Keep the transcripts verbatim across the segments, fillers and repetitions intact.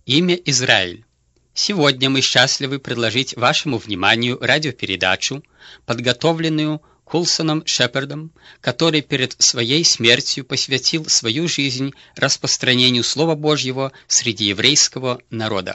Имя Израиль. Сегодня мы счастливы предложить вашему вниманию радиопередачу, подготовленную Кулсоном Шепардом, который перед своей смертью посвятил свою жизнь распространению Слова Божьего среди еврейского народа.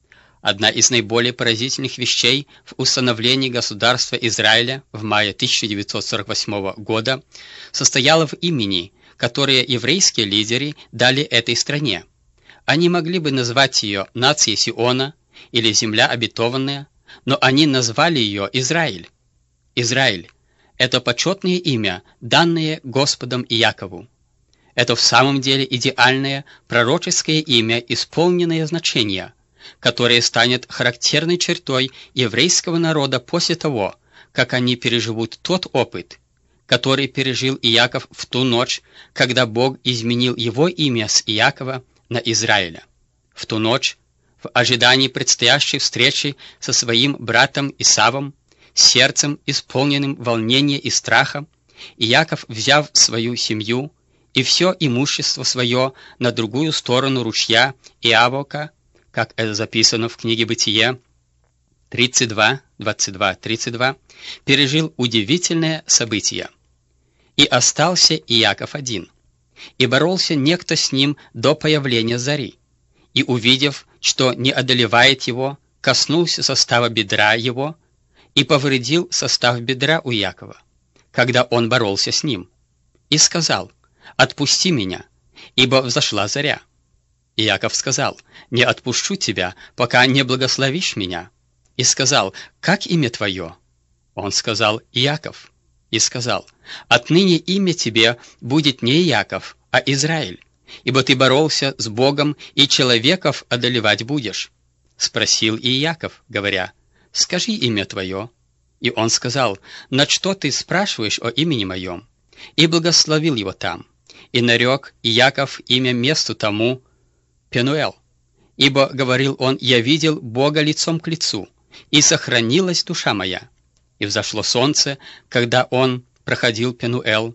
Одна из наиболее поразительных вещей в установлении государства Израиля в мае тысяча девятьсот сорок восьмого года состояла в имени, которое еврейские лидеры дали этой стране. Они могли бы назвать ее «Нацией Сиона» или «Земля обетованная», но они назвали ее Израиль. Израиль – это почетное имя, данное Господом Иакову. Это в самом деле идеальное пророческое имя, исполненное значения, которое станет характерной чертой еврейского народа после того, как они переживут тот опыт, который пережил Иаков в ту ночь, когда Бог изменил его имя с Иакова на Израиля. В ту ночь, в ожидании предстоящей встречи со своим братом Исавом, сердцем, исполненным волнения и страха, Иаков, взяв свою семью и все имущество свое на другую сторону ручья Иавока, как это записано в книге Бытие тридцать два, двадцать два, тридцать два, пережил удивительное событие. «И остался Иаков один, и боролся некто с ним до появления зари, и, увидев, что не одолевает его, коснулся состава бедра его и повредил состав бедра у Иакова, когда он боролся с ним, и сказал: «Отпусти меня, ибо взошла заря». Иаков сказал: «Не отпущу тебя, пока не благословишь меня». И сказал: «Как имя твое?» Он сказал: «Иаков». И сказал: «Отныне имя тебе будет не Иаков, а Израиль, ибо ты боролся с Богом и человеков одолевать будешь». Спросил и Иаков, говоря: «Скажи имя твое». И он сказал: «На что ты спрашиваешь о имени моем?» И благословил его там. И нарек Иаков имя месту тому Пенуэл, ибо, говорил он, «Я видел Бога лицом к лицу, и сохранилась душа моя». И взошло солнце, когда он проходил Пенуэл,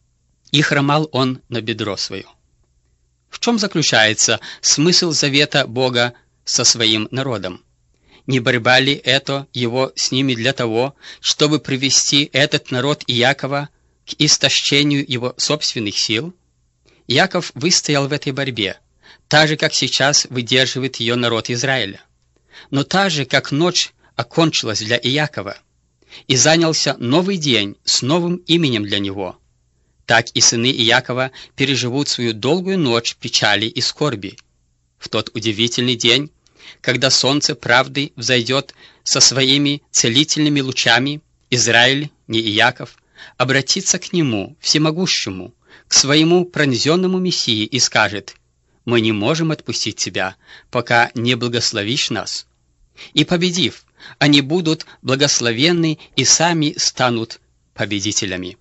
и хромал он на бедро свое. В чем заключается смысл завета Бога со своим народом? Не борьба ли это его с ними для того, чтобы привести этот народ Иакова к истощению его собственных сил? Иаков выстоял в этой борьбе, так же, как сейчас выдерживает ее народ Израиля. Но так же, как ночь окончилась для Иакова, и занялся новый день с новым именем для него, так и сыны Иакова переживут свою долгую ночь печали и скорби. В тот удивительный день, когда солнце правды взойдет со своими целительными лучами, Израиль, не Иаков, обратится к нему, всемогущему, к своему пронзенному Мессии и скажет: «Мы не можем отпустить тебя, пока не благословишь нас». И победив, они будут благословенны и сами станут победителями.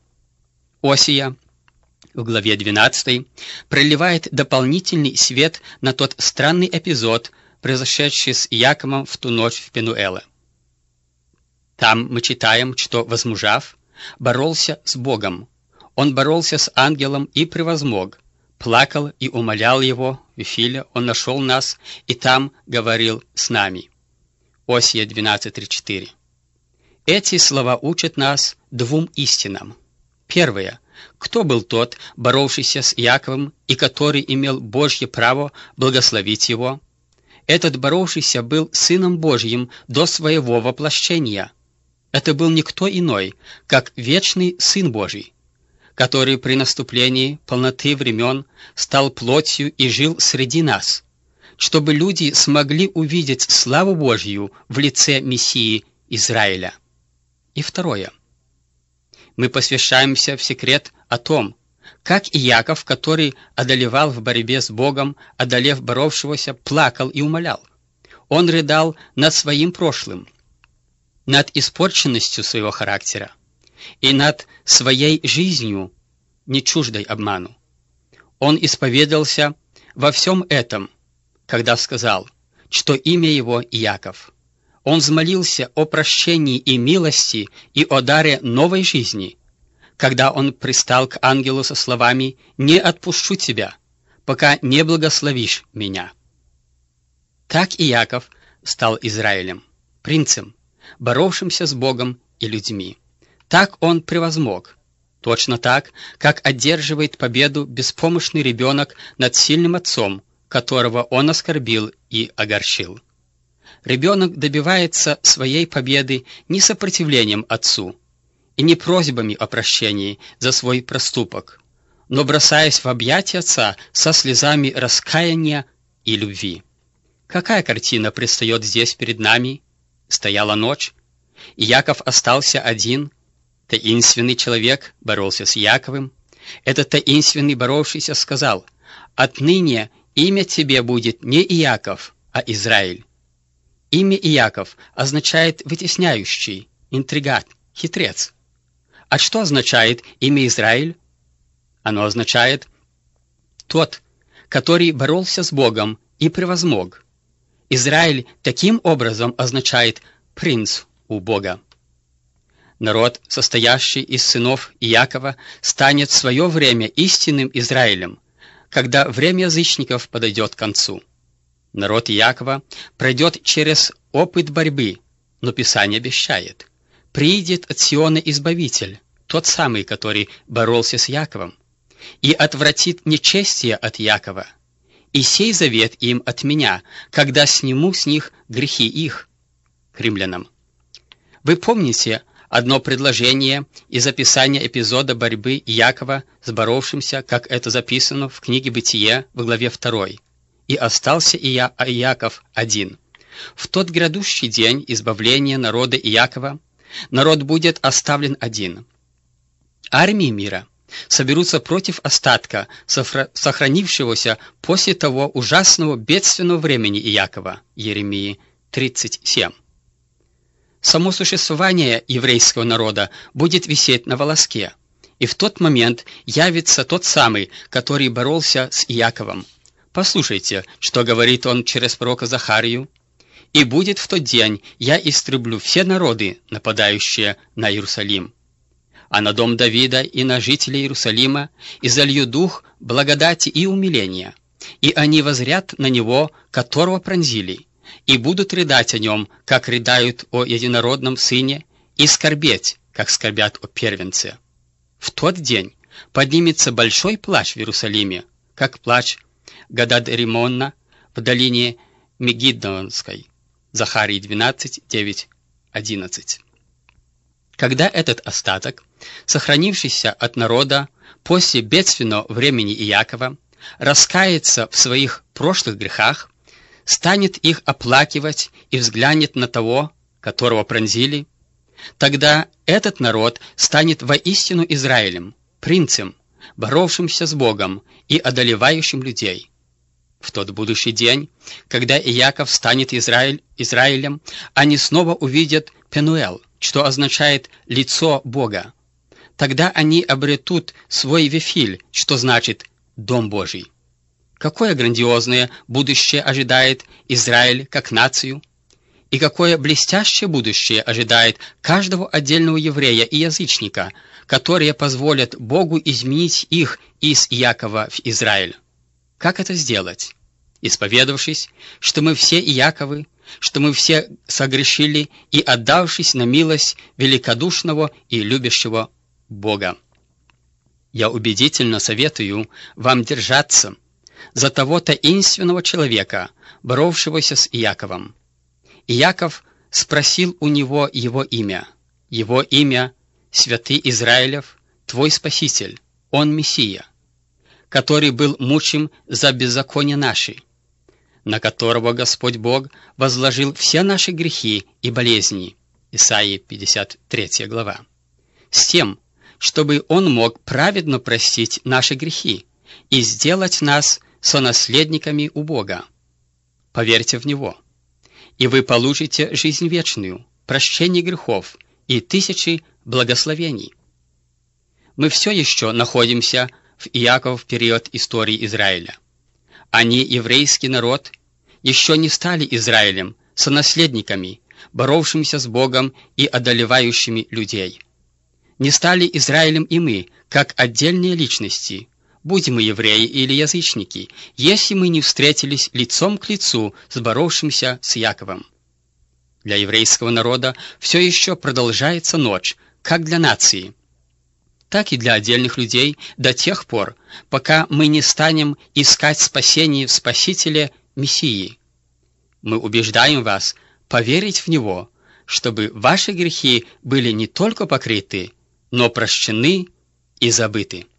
Осия в главе двенадцатой проливает дополнительный свет на тот странный эпизод, произошедший с Иаковом в ту ночь в Пенуэле. Там мы читаем, что, возмужав, боролся с Богом. Он боролся с ангелом и превозмог, плакал и умолял его. В Вифиле он нашел нас и там говорил с нами. Осия двенадцать, тридцать четыре. Эти слова учат нас двум истинам. Первое. Кто был тот, боровшийся с Иаковом и который имел Божье право благословить его? Этот боровшийся был Сыном Божьим до своего воплощения. Это был никто иной, как вечный Сын Божий, который при наступлении полноты времен стал плотью и жил среди нас, чтобы люди смогли увидеть славу Божью в лице Мессии Израиля. И второе. Мы посвящаемся в секрет о том, как Иаков, который одолевал в борьбе с Богом, одолев боровшегося, плакал и умолял. Он рыдал над своим прошлым, над испорченностью своего характера и над своей жизнью, не чуждой обману. Он исповедался во всем этом, когда сказал, что имя его Иаков. Он взмолился о прощении и милости и о даре новой жизни, когда он пристал к ангелу со словами: «Не отпущу тебя, пока не благословишь меня». Так и Яков стал Израилем, принцем, боровшимся с Богом и людьми. Так он превозмог, точно так, как одерживает победу беспомощный ребенок над сильным отцом, которого он оскорбил и огорчил. Ребенок добивается своей победы не сопротивлением отцу и не просьбами о прощении за свой проступок, но бросаясь в объятия отца со слезами раскаяния и любви. Какая картина предстает здесь перед нами? Стояла ночь, и Яков остался один. Таинственный человек боролся с Яковом. Этот таинственный боровшийся сказал: «Отныне имя тебе будет не Иаков, а Израиль». Имя Иаков означает «вытесняющий», «интригат», «хитрец». А что означает имя Израиль? Оно означает «тот, который боролся с Богом и превозмог». Израиль таким образом означает «принц у Бога». Народ, состоящий из сынов Иакова, станет в свое время истинным Израилем, когда время язычников подойдет к концу. Народ Иакова пройдет через опыт борьбы, но Писание обещает: «Приидет от Сиона Избавитель, тот самый, который боролся с Яковом, и отвратит нечестие от Якова, и сей завет им от меня, когда сниму с них грехи их». К римлянам. Вы помните одно предложение из описания эпизода борьбы Иакова с боровшимся, как это записано в книге «Бытие» в главе второй. «И остался Ия, Иаков один. В тот грядущий день избавления народа Иакова народ будет оставлен один. Армии мира соберутся против остатка, сохранившегося после того ужасного бедственного времени Иакова». Иеремии тридцать семь. Само существование еврейского народа будет висеть на волоске, и в тот момент явится тот самый, который боролся с Иаковом. Послушайте, что говорит он через пророка Захарию: «И будет в тот день, я истреблю все народы, нападающие на Иерусалим, а на дом Давида и на жителей Иерусалима и залью дух благодати и умиления, и они воззрят на него, которого пронзили, и будут рыдать о нем, как рыдают о единородном сыне, и скорбеть, как скорбят о первенце. В тот день поднимется большой плач в Иерусалиме, как плач Гадад-Римонна в долине Мегиддонской». Захарии двенадцать, девять, одиннадцать. Когда этот остаток, сохранившийся от народа после бедственного времени Иакова, раскается в своих прошлых грехах, станет их оплакивать и взглянет на того, которого пронзили, тогда этот народ станет воистину Израилем, принцем, боровшимся с Богом и одолевающим людей. В тот будущий день, когда Иаков станет Израиль, Израилем, они снова увидят Пенуэл, что означает «лицо Бога». Тогда они обретут свой Вифиль, что значит «дом Божий». Какое грандиозное будущее ожидает Израиль как нацию, и какое блестящее будущее ожидает каждого отдельного еврея и язычника, которые позволят Богу изменить их из Иакова в Израиль. Как это сделать? Исповедавшись, что мы все Иаковы, что мы все согрешили, и отдавшись на милость великодушного и любящего Бога. Я убедительно советую вам держаться за того таинственного человека, боровшегося с Иаковом. Иаков спросил у него его имя. Его имя — Святый Израилев, твой Спаситель, он Мессия, который был мучим за беззаконие наши, на которого Господь Бог возложил все наши грехи и болезни. Исаии пятьдесят третья глава. С тем, чтобы Он мог праведно простить наши грехи и сделать нас сонаследниками у Бога. Поверьте в Него, и вы получите жизнь вечную, прощение грехов и тысячи благословений. Мы все еще находимся в Иаков период истории Израиля. Они, еврейский народ, еще не стали Израилем, сонаследниками, боровшимся с Богом и одолевающими людей. Не стали Израилем и мы, как отдельные личности, будем мы евреи или язычники, если мы не встретились лицом к лицу с боровшимся с Яковом. Для еврейского народа все еще продолжается ночь, как для нации, так и для отдельных людей до тех пор, пока мы не станем искать спасение в Спасителе Мессии. Мы убеждаем вас поверить в Него, чтобы ваши грехи были не только покрыты, но прощены и забыты.